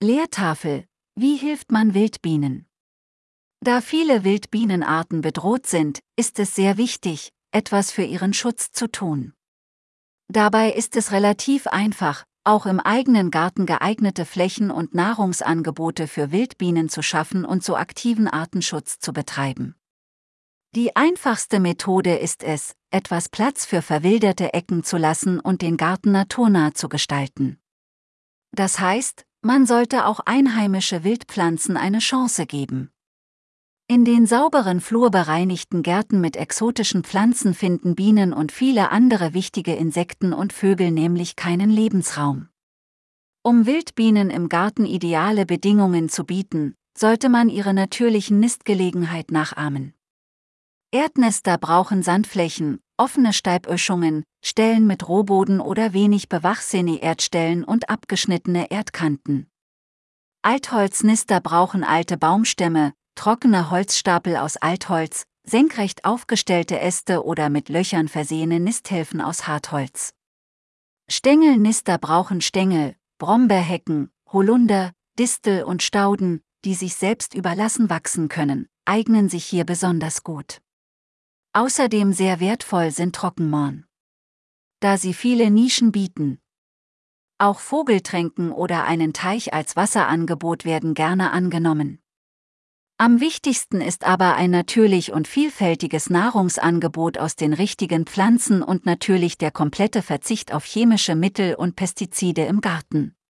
Lehrtafel: Wie hilft man Wildbienen? Da viele Wildbienenarten bedroht sind, ist es sehr wichtig, etwas für ihren Schutz zu tun. Dabei ist es relativ einfach, auch im eigenen Garten geeignete Flächen und Nahrungsangebote für Wildbienen zu schaffen und so aktiven Artenschutz zu betreiben. Die einfachste Methode ist es, etwas Platz für verwilderte Ecken zu lassen und den Garten naturnah zu gestalten. Das heißt, man sollte auch einheimische Wildpflanzen eine Chance geben. In den sauberen flurbereinigten Gärten mit exotischen Pflanzen finden Bienen und viele andere wichtige Insekten und Vögel nämlich keinen Lebensraum. Um Wildbienen im Garten ideale Bedingungen zu bieten, sollte man ihre natürlichen Nistgelegenheit nachahmen. Erdnester brauchen Sandflächen, offene Steibböschungen, Stellen mit Rohboden oder wenig bewachsene Erdstellen und abgeschnittene Erdkanten. Altholznester brauchen alte Baumstämme, trockene Holzstapel aus Altholz, senkrecht aufgestellte Äste oder mit Löchern versehene Nisthilfen aus Hartholz. Stängelnister brauchen Stängel, Brombeerhecken, Holunder, Distel und Stauden, die sich selbst überlassen wachsen können, eignen sich hier besonders gut. Außerdem sehr wertvoll sind Trockenmohren, da sie viele Nischen bieten. Auch Vogeltränken oder einen Teich als Wasserangebot werden gerne angenommen. Am wichtigsten ist aber ein natürlich und vielfältiges Nahrungsangebot aus den richtigen Pflanzen und natürlich der komplette Verzicht auf chemische Mittel und Pestizide im Garten.